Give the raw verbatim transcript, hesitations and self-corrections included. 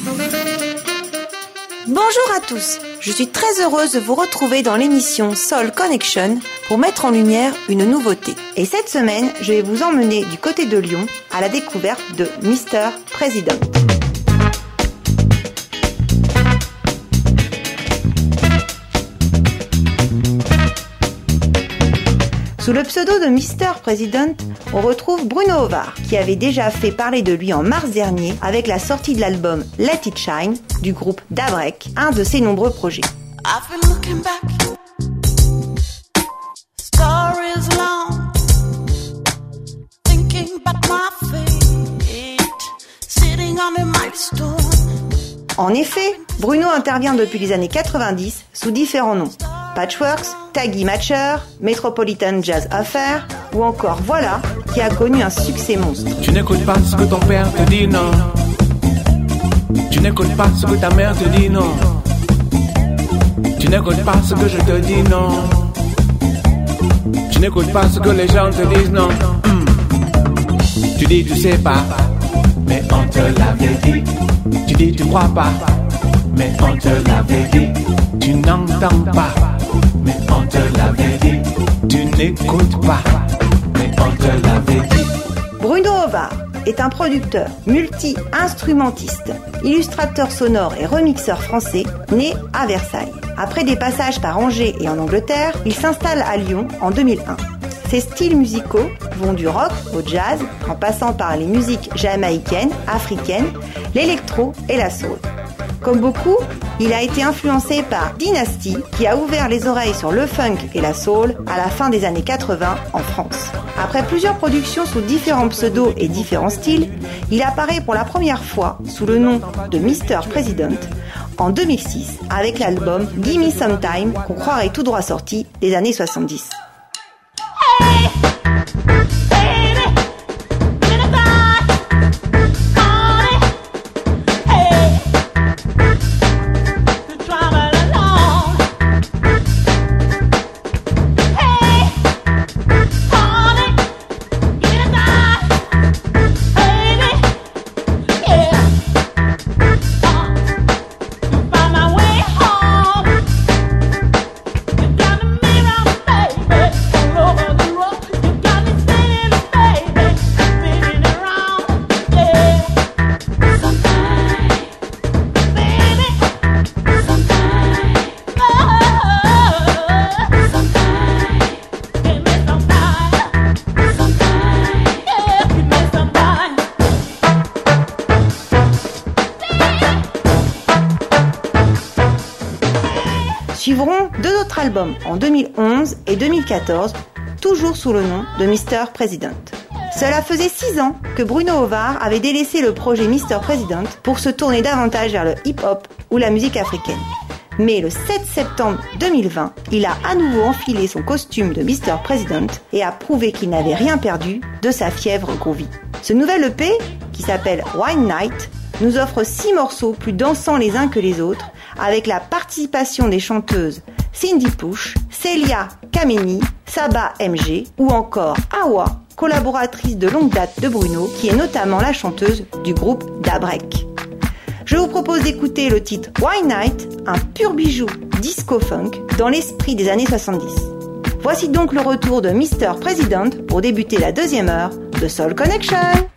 Bonjour à tous, je suis très heureuse de vous retrouver dans l'émission Soul Connection pour mettre en lumière une nouveauté. Et cette semaine, je vais vous emmener du côté de Lyon à la découverte de mister President. Sous le pseudo de mister President, on retrouve Bruno Ovar, qui avait déjà fait parler de lui en mars dernier avec la sortie de l'album Let It Shine du groupe Dabrek, un de ses nombreux projets. En effet, Bruno intervient depuis les années quatre-vingt-dix sous différents noms. Patchworks, Taggy Matcher, Metropolitan Jazz Affair ou encore Voilà qui a connu un succès monstre. Tu n'écoutes pas ce que ton père te dit, non. Tu n'écoutes pas ce que ta mère te dit, non. Tu n'écoutes pas ce que je te dis, non. Tu n'écoutes pas ce que les gens te disent, non. Mm. Tu dis tu sais pas, mais on te l'avait dit. Tu dis tu crois pas, mais on te l'avait dit. Tu n'entends pas, mais on te l'avait dit. Tu n'écoutes pas, mais on te l'avait dit. Bruno Ovar est un producteur multi-instrumentiste, illustrateur sonore et remixeur français, né à Versailles. Après des passages par Angers et en Angleterre, il s'installe à Lyon en deux mille un. Ses styles musicaux vont du rock au jazz, en passant par les musiques jamaïcaines, africaines, l'électro et la soul. Comme beaucoup, il a été influencé par Dynasty, qui a ouvert les oreilles sur le funk et la soul à la fin des années quatre-vingts en France. Après plusieurs productions sous différents pseudos et différents styles, il apparaît pour la première fois sous le nom de mister President en deux mille six avec l'album Gimme Some Time qu'on croirait tout droit sorti des années soixante-dix. Hey! Suivront deux autres albums en deux mille onze et deux mille quatorze, toujours sous le nom de mister President. Cela faisait six ans que Bruno Ovar avait délaissé le projet mister President pour se tourner davantage vers le hip-hop ou la musique africaine. Mais le sept septembre deux mille vingt, il a à nouveau enfilé son costume de mister President et a prouvé qu'il n'avait rien perdu de sa fièvre groovy. Ce nouvel E P, qui s'appelle Wine Night, nous offre six morceaux plus dansants les uns que les autres, avec la participation des chanteuses Cindy Push, Célia Kameni, Saba M G ou encore Awa, collaboratrice de longue date de Bruno, qui est notamment la chanteuse du groupe Dabrek. Je vous propose d'écouter le titre Wine Night, un pur bijou disco-funk dans l'esprit des années soixante-dix. Voici donc le retour de mister President pour débuter la deuxième heure de Soul Connection.